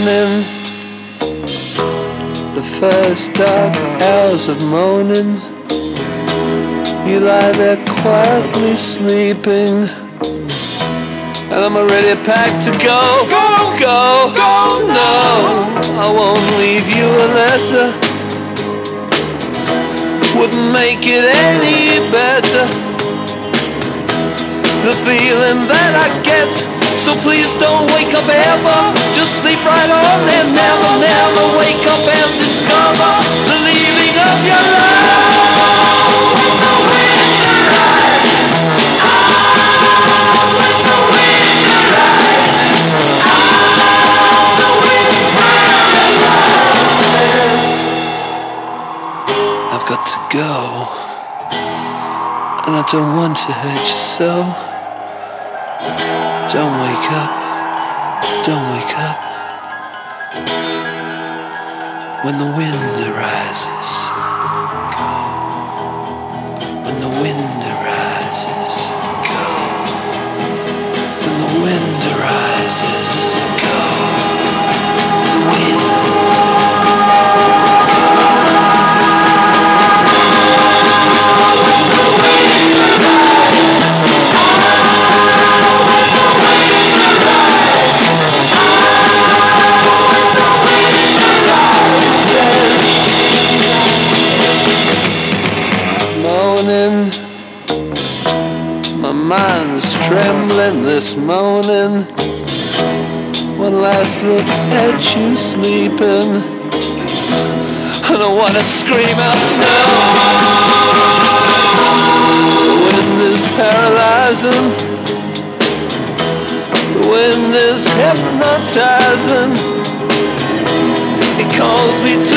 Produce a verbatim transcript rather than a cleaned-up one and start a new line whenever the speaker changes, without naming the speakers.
moaning, the first dark hours of moaning. You lie there quietly sleeping, and I'm already packed to go. Go, go, go, no, I won't leave you a letter. Wouldn't make it any better, the feeling that I get. So please don't wake up ever, just sleep right on and never, never wake up and discover the leaving of your love. When the wind arises, ah, when the wind arises, ah, the wind paralyzes. I've got to go, and I don't want to hurt you so. Don't wake up, don't wake up. When the wind arises, go. When the wind arises, go. When the wind arises, go. The wind. My mind's trembling this morning. One last look at you sleeping, and I wanna scream out now. The wind is paralyzing, the wind is hypnotizing. It calls me to